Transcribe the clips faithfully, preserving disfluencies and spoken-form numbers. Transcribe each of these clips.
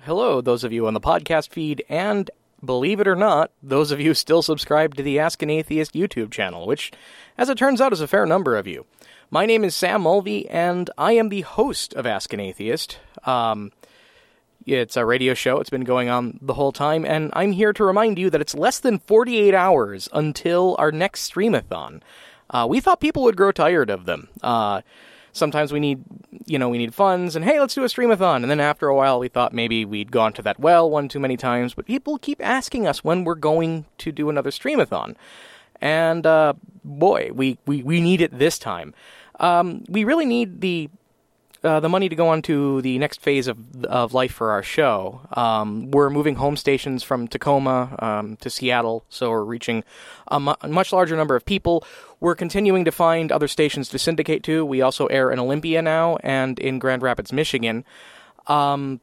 hello, those of you on the podcast feed, and believe it or not, those of you still subscribe to the Ask an Atheist YouTube channel, which, as it turns out, is a fair number of you. My name is Sam Mulvey, and I am the host of Ask an Atheist. Um, it's a radio show. It's been going on the whole time, and I'm here to remind you that it's less than forty-eight hours until our next Streamathon. Uh, we thought people would grow tired of them. Uh, sometimes we need, you know, we need funds, and hey, let's do a Streamathon. And then after a while, we thought maybe we'd gone to that well one too many times, but people keep asking us when we're going to do another Streamathon. And, uh, boy, we, we, we need it this time. Um, we really need the Uh, the money to go on to the next phase of of life for our show. Um, we're moving home stations from Tacoma um, to Seattle, so we're reaching a, mu- a much larger number of people. We're continuing to find other stations to syndicate to. We also air in Olympia now and in Grand Rapids, Michigan. Um,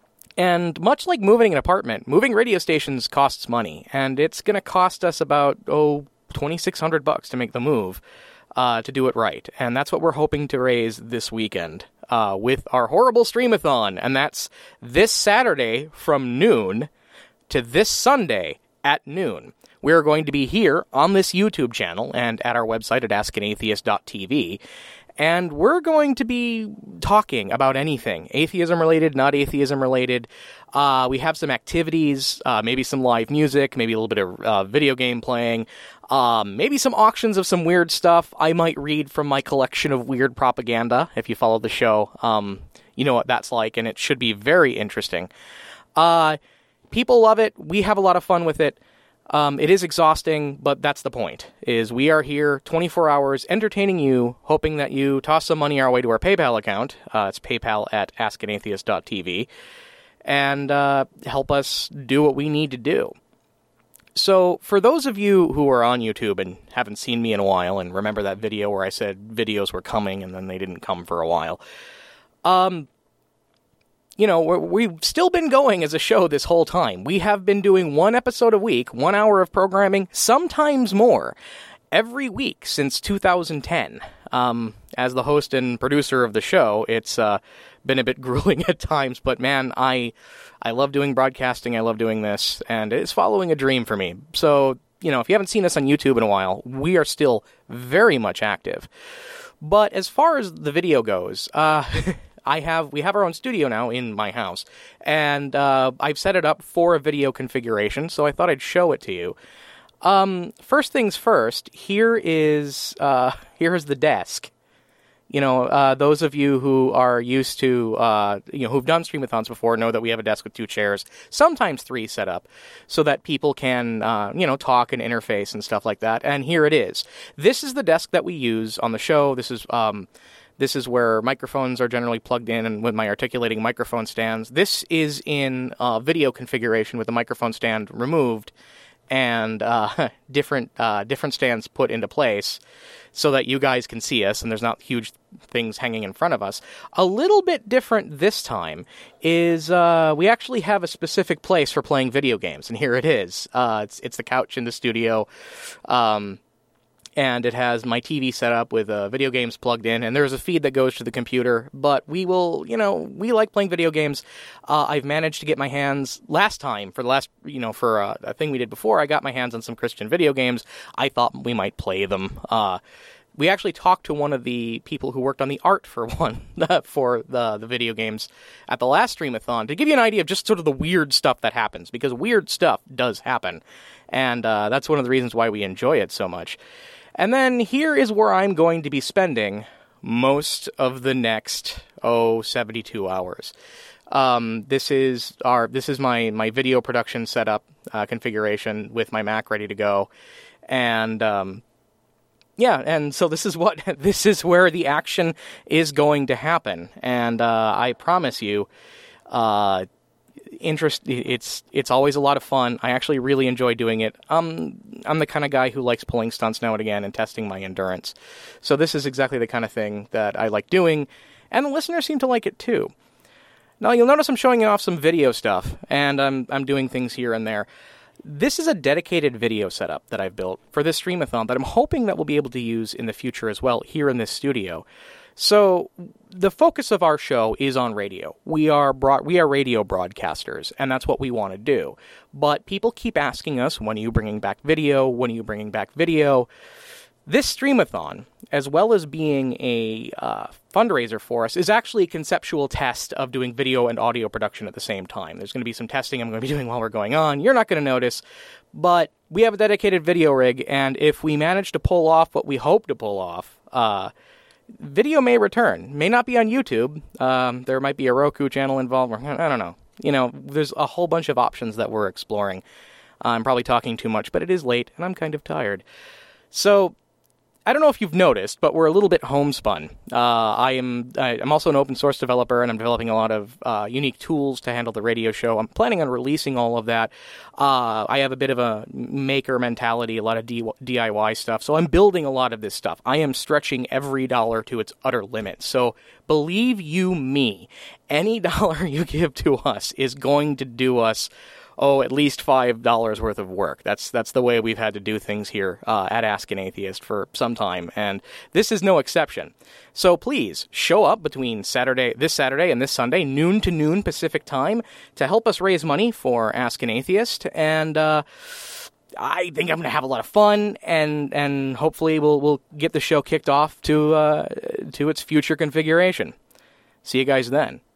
and much like moving an apartment, moving radio stations costs money, and it's going to cost us about, oh, twenty-six hundred bucks to make the move. Uh, to do it right. And that's what we're hoping to raise this weekend uh, with our horrible Streamathon. And that's this Saturday from noon to this Sunday at noon. We're going to be here on this YouTube channel and at our website at ask an atheist dot t v. And we're going to be talking about anything. Atheism-related, not atheism-related. Uh, we have some activities, uh, maybe some live music, maybe a little bit of uh, video game playing, um, maybe some auctions of some weird stuff. I might read from my collection of weird propaganda, if you follow the show. Um, you know what that's like, and it should be very interesting. Uh, people love it. We have a lot of fun with it. Um, it is exhausting, but that's the point, is we are here twenty-four hours entertaining you, hoping that you toss some money our way to our PayPal account. Uh, it's PayPal at ask an atheist dot t v, and uh, help us do what we need to do. So, for those of you who are on YouTube and haven't seen me in a while, and remember that video where I said videos were coming and then they didn't come for a while, um... You know, we're, we've still been going as a show this whole time. We have been doing one episode a week, one hour of programming, sometimes more, every week since two thousand ten. Um, as the host and producer of the show, it's uh, been a bit grueling at times, but man, I I love doing broadcasting, I love doing this, and it's following a dream for me. So, you know, if you haven't seen us on YouTube in a while, we are still very much active. But as far as the video goes, uh... I have, we have our own studio now in my house, and uh, I've set it up for a video configuration, so I thought I'd show it to you. Um, first things first, here is, uh, here is the desk. You know, uh, those of you who are used to, uh, you know, who've done Streamathons before know that we have a desk with two chairs, sometimes three set up, so that people can, uh, you know, talk and interface and stuff like that, and here it is. This is the desk that we use on the show. This is, um... This is where microphones are generally plugged in and with my articulating microphone stands. This is in uh, video configuration with the microphone stand removed and uh, different uh, different stands put into place so that you guys can see us and there's not huge things hanging in front of us. A little bit different this time is uh, we actually have a specific place for playing video games, and here it is. Uh, it's, it's the couch in the studio. Um... And it has my T V set up with uh, video games plugged in, and there's a feed that goes to the computer. But we will, you know, we like playing video games. Uh, I've managed to get my hands, last time, for the last, you know, for uh, a thing we did before, I got my hands on some Christian video games. I thought we might play them. Uh, we actually talked to one of the people who worked on the art for one, for the, the video games at the last Streamathon, to give you an idea of just sort of the weird stuff that happens, because weird stuff does happen. And uh, that's one of the reasons why we enjoy it so much. And then here is where I'm going to be spending most of the next, oh, seventy-two hours. Um, this is our, this is my, my video production setup, uh, configuration with my Mac ready to go. And, um, yeah, and so this is what, this is where the action is going to happen. And, uh, I promise you, uh, interest it's it's always a lot of fun. I actually really enjoy doing it. Um, I'm the kind of guy who likes pulling stunts now and again and testing my endurance. So this is exactly the kind of thing that I like doing, and the listeners seem to like it too. Now you'll notice I'm showing off some video stuff, and I'm I'm doing things here and there. This is a dedicated video setup that I've built for this Streamathon that I'm hoping that we'll be able to use in the future as well here in this studio. So the focus of our show is on radio. We are broad, we are radio broadcasters, and that's what we want to do. But people keep asking us, when are you bringing back video? When are you bringing back video? This Streamathon, as well as being a uh, fundraiser for us, is actually a conceptual test of doing video and audio production at the same time. There's going to be some testing I'm going to be doing while we're going on. You're not going to notice, but we have a dedicated video rig, and if we manage to pull off what we hope to pull off, uh, video may return. May not be on YouTube. Um, there might be a Roku channel involved. I don't know. You know, there's a whole bunch of options that we're exploring. I'm probably talking too much, but it is late, and I'm kind of tired. So I don't know if you've noticed, but we're a little bit homespun. Uh, I am I, I'm also an open source developer, and I'm developing a lot of uh, unique tools to handle the radio show. I'm planning on releasing all of that. Uh, I have a bit of a maker mentality, a lot of D- DIY stuff, so I'm building a lot of this stuff. I am stretching every dollar to its utter limit. So believe you me, any dollar you give to us is going to do us oh, at least five dollars worth of work. That's that's the way we've had to do things here uh, at Ask an Atheist for some time, and this is no exception. So please, show up between Saturday, this Saturday and this Sunday, noon to noon Pacific time, to help us raise money for Ask an Atheist, and uh, I think I'm going to have a lot of fun, and and hopefully we'll we'll get the show kicked off to uh, to its future configuration. See you guys then.